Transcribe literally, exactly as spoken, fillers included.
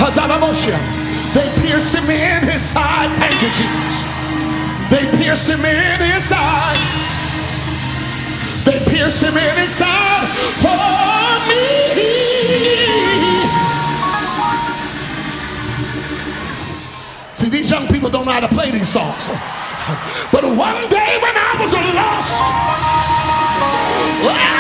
They pierced him in his side. Thank you, Jesus. They pierced him in his side. They pierced him in his side for me. See, these young people don't know how to play these songs. But one day when I was lost,